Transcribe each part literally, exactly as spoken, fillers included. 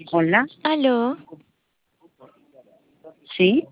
Hola, Aló, sí,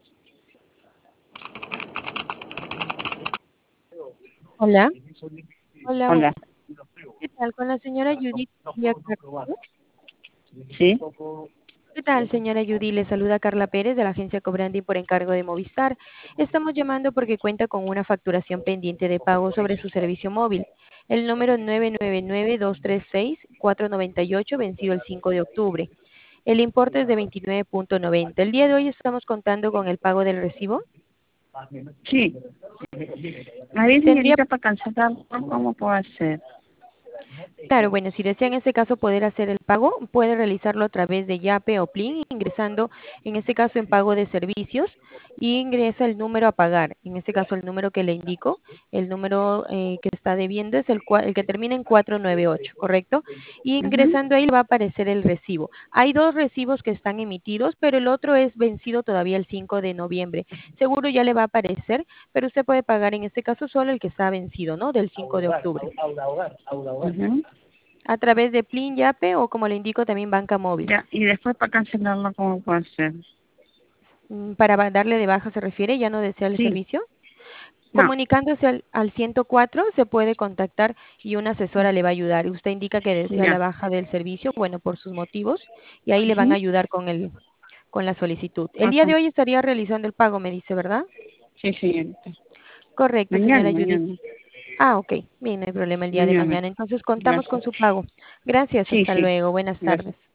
hola. Hola, hola, buenas. ¿Qué tal? Con la señora Judith Díaz García. sí, ¿Qué tal, señora Judy? Le saluda Carla Pérez de la agencia Cobranding por encargo de Movistar. Estamos llamando porque cuenta con una facturación pendiente de pago sobre su servicio móvil. El número nueve nueve nueve dos tres seis cuatro nueve ocho, vencido el cinco de octubre. El importe es de veintinueve punto noventa. El día de hoy estamos contando con el pago del recibo. sí. A ver, Tendría señorita, para cancelarlo, ¿cómo puedo hacer? Claro, bueno, si desea en este caso poder hacer el pago, puede realizarlo a través de Yape o Plin, ingresando en este caso en pago de servicios y ingresa el número a pagar. En este caso el número que le indico, el número eh, que está debiendo es el, cua- el que termina en cuatro nueve ocho, ¿correcto? Y Ujú. ingresando ahí le va a aparecer el recibo. Hay dos recibos que están emitidos, pero el otro es vencido todavía el cinco de noviembre. Seguro ya le va a aparecer, pero usted puede pagar en este caso solo el que está vencido, ¿no? Del cinco de octubre. Ujú. A través de Plin, Yape o como le indico también banca móvil. Ya, y después para cancelarlo, ¿cómo puedo hacer? Mm, Para ba- darle de baja se refiere, ya no desea el Sí, servicio. no, Comunicándose al, al ciento cuatro se puede contactar y una asesora le va a ayudar. Usted indica que desea la ya. baja del servicio, bueno, por sus motivos, y ahí le van a Ujú. ayudar con el, con la solicitud. El día Ajá. de hoy estaría realizando el pago, me dice, ¿verdad? Sí, señorita. Correcto, Mañana, señora Judith. mañana, Ah, ok. Bien, no hay problema el día de mañana. mañana. Entonces contamos con Gracias. su pago. Gracias, Sí, hasta sí, luego. Buenas gracias. tardes.